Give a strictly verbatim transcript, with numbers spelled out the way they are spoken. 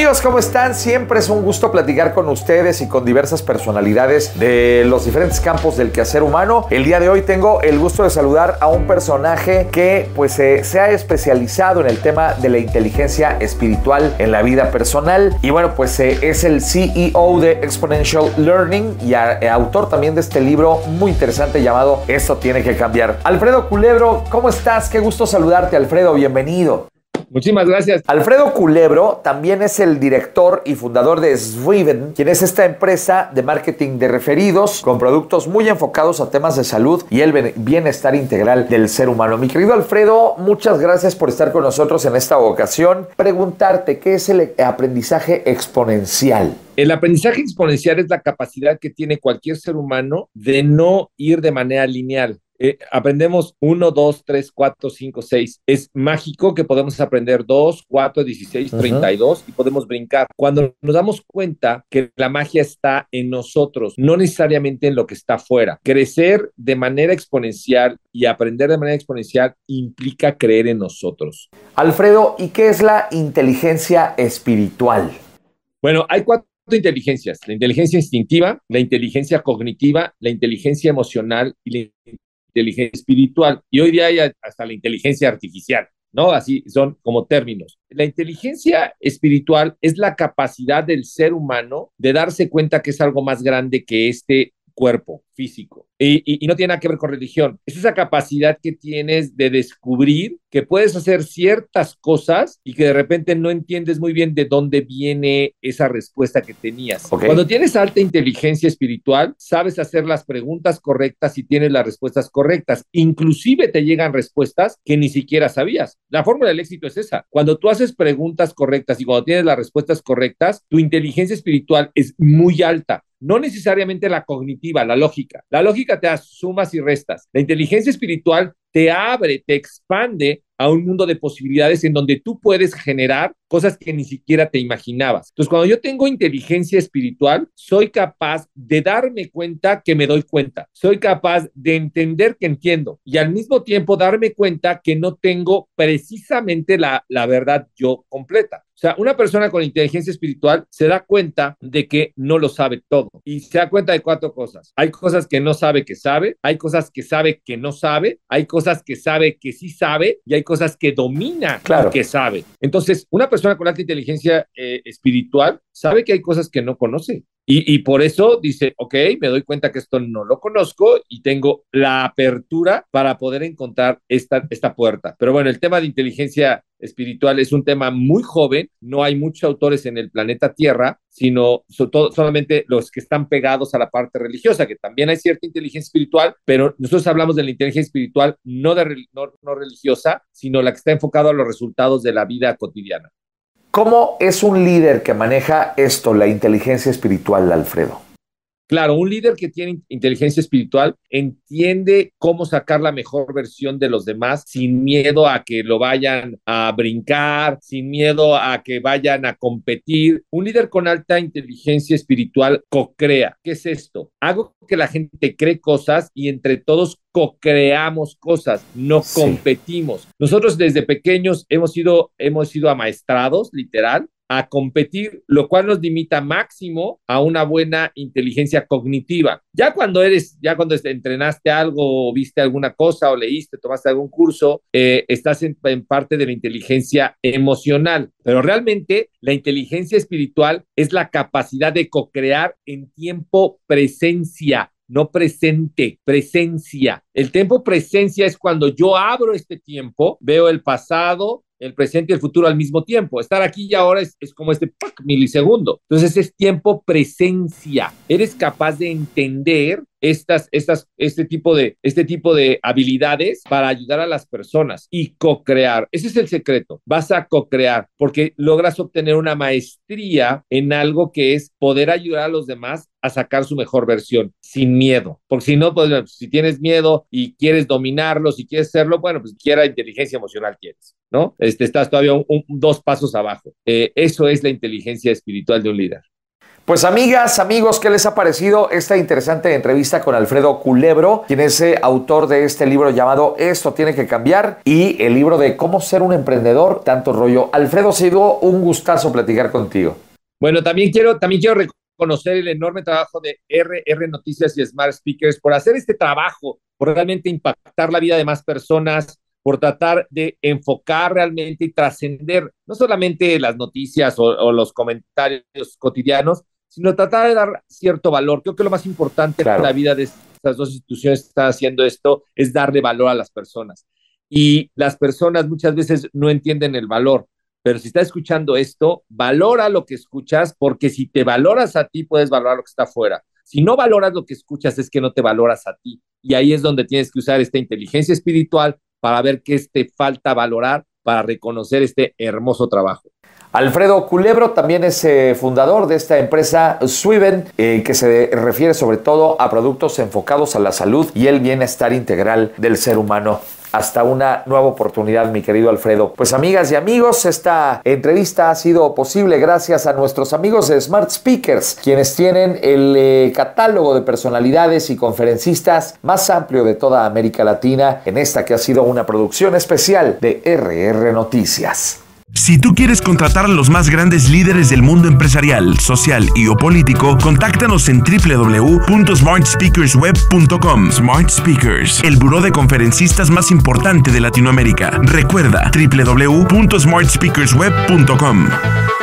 Amigos, ¿cómo están? Siempre es un gusto platicar con ustedes y con diversas personalidades de los diferentes campos del quehacer humano. El día de hoy tengo el gusto de saludar a un personaje que pues eh, se ha especializado en el tema de la inteligencia espiritual en la vida personal. Y bueno, pues eh, es el C E O de Exponential Learning y a, eh, autor también de este libro muy interesante llamado Esto tiene que cambiar. Alfredo Culebro, ¿cómo estás? Qué gusto saludarte, Alfredo. Bienvenido. Muchísimas gracias. Alfredo Culebro también es el director y fundador de Swiven, quien es esta empresa de marketing de referidos con productos muy enfocados a temas de salud y el bienestar integral del ser humano. Mi querido Alfredo, muchas gracias por estar con nosotros en esta ocasión. Preguntarte, ¿qué es el aprendizaje exponencial? El aprendizaje exponencial es la capacidad que tiene cualquier ser humano de no ir de manera lineal. Eh, aprendemos uno, dos, tres, cuatro, cinco, seis. Es mágico que podemos aprender dos, cuatro, dieciséis, treinta y dos y podemos brincar. Cuando nos damos cuenta que la magia está en nosotros, no necesariamente en lo que está afuera. Crecer de manera exponencial y aprender de manera exponencial implica creer en nosotros. Alfredo, ¿y qué es la inteligencia espiritual? Bueno, hay cuatro inteligencias: la inteligencia instintiva, la inteligencia cognitiva, la inteligencia emocional y la inteligencia espiritual. Y hoy día hay hasta la inteligencia artificial, ¿no? Así son como términos. La inteligencia espiritual es la capacidad del ser humano de darse cuenta que es algo más grande que este cuerpo físico. Y, y, y no tiene nada que ver con religión. Es esa capacidad que tienes de descubrir que puedes hacer ciertas cosas y que de repente no entiendes muy bien de dónde viene esa respuesta que tenías. Okay. Cuando tienes alta inteligencia espiritual, sabes hacer las preguntas correctas y tienes las respuestas correctas. Inclusive te llegan respuestas que ni siquiera sabías. La fórmula del éxito es esa. Cuando tú haces preguntas correctas y cuando tienes las respuestas correctas, tu inteligencia espiritual es muy alta. No necesariamente la cognitiva, la lógica. La lógica te da sumas y restas. La inteligencia espiritual te abre, te expande a un mundo de posibilidades en donde tú puedes generar cosas que ni siquiera te imaginabas. Entonces, cuando yo tengo inteligencia espiritual, soy capaz de darme cuenta que me doy cuenta. Soy capaz de entender que entiendo y al mismo tiempo darme cuenta que no tengo precisamente la, la verdad yo completa. O sea, una persona con inteligencia espiritual se da cuenta de que no lo sabe todo y se da cuenta de cuatro cosas. Hay cosas que no sabe que sabe, hay cosas que sabe que no sabe, hay cosas que sabe que sí sabe y hay cosas que domina claro. que sabe. Entonces, una persona con alta inteligencia eh, espiritual sabe que hay cosas que no conoce. Y, y por eso dice, ok, me doy cuenta que esto no lo conozco y tengo la apertura para poder encontrar esta, esta puerta. Pero bueno, el tema de inteligencia espiritual es un tema muy joven, no hay muchos autores en el planeta Tierra, sino so, todo, solamente los que están pegados a la parte religiosa, que también hay cierta inteligencia espiritual, pero nosotros hablamos de la inteligencia espiritual no, de, no, no religiosa, sino la que está enfocada a los resultados de la vida cotidiana. ¿Cómo es un líder que maneja esto, la inteligencia espiritual, Alfredo? Claro, un líder que tiene inteligencia espiritual entiende cómo sacar la mejor versión de los demás sin miedo a que lo vayan a brincar, sin miedo a que vayan a competir. Un líder con alta inteligencia espiritual co-crea. ¿Qué es esto? Hago que la gente cree cosas y entre todos co-creamos cosas, no sí. competimos. Nosotros desde pequeños hemos sido, hemos sido amaestrados, literal, a competir, lo cual nos limita máximo a una buena inteligencia cognitiva. Ya cuando eres, ya cuando entrenaste algo, o viste alguna cosa, o leíste, tomaste algún curso, eh, estás en, en parte de la inteligencia emocional. Pero realmente la inteligencia espiritual es la capacidad de co-crear en tiempo presencia, no presente, presencia. El tiempo presencia es cuando yo abro este tiempo, veo el pasado, el presente y el futuro al mismo tiempo. Estar aquí y ahora es, es como este ¡pac! Milisegundo. Entonces es tiempo presencia. Eres capaz de entender estas, estas, este, tipo de, este tipo de habilidades para ayudar a las personas y co-crear. Ese es el secreto. Vas a co-crear porque logras obtener una maestría en algo que es poder ayudar a los demás a sacar su mejor versión sin miedo. Porque si no, pues, si tienes miedo y quieres dominarlo, si quieres hacerlo, bueno, pues quiera inteligencia emocional quieres, ¿no? Este, estás todavía un, un, dos pasos abajo. Eh, eso es la inteligencia espiritual de un líder. Pues amigas, amigos, ¿qué les ha parecido esta interesante entrevista con Alfredo Culebro, quien es eh, autor de este libro llamado Esto tiene que cambiar y el libro de Cómo ser un emprendedor, tanto rollo? Alfredo, ha sido un gustazo platicar contigo. Bueno, también quiero, también quiero reconocer el enorme trabajo de R R Noticias y Smart Speakers por hacer este trabajo, por realmente impactar la vida de más personas, por tratar de enfocar realmente y trascender no solamente las noticias o, o los comentarios cotidianos, sino tratar de dar cierto valor. Creo que lo más importante claro. en la vida de estas dos instituciones que están haciendo esto es darle valor a las personas. Y las personas muchas veces no entienden el valor, pero si estás escuchando esto, valora lo que escuchas, porque si te valoras a ti, puedes valorar lo que está afuera. Si no valoras lo que escuchas, es que no te valoras a ti. Y ahí es donde tienes que usar esta inteligencia espiritual para ver qué te falta valorar, para reconocer este hermoso trabajo. Alfredo Culebro también es eh, fundador de esta empresa Swiven, eh, que se refiere sobre todo a productos enfocados a la salud y el bienestar integral del ser humano. Hasta una nueva oportunidad, mi querido Alfredo. Pues amigas y amigos, esta entrevista ha sido posible gracias a nuestros amigos de Smart Speakers, quienes tienen el eh, catálogo de personalidades y conferencistas más amplio de toda América Latina, en esta que ha sido una producción especial de R R Noticias. Si tú quieres contratar a los más grandes líderes del mundo empresarial, social y o político, contáctanos en doble u doble u doble u punto smart speakers web punto com. Smart Speakers, el buró de conferencistas más importante de Latinoamérica. Recuerda, doble u doble u doble u punto smart speakers web punto com.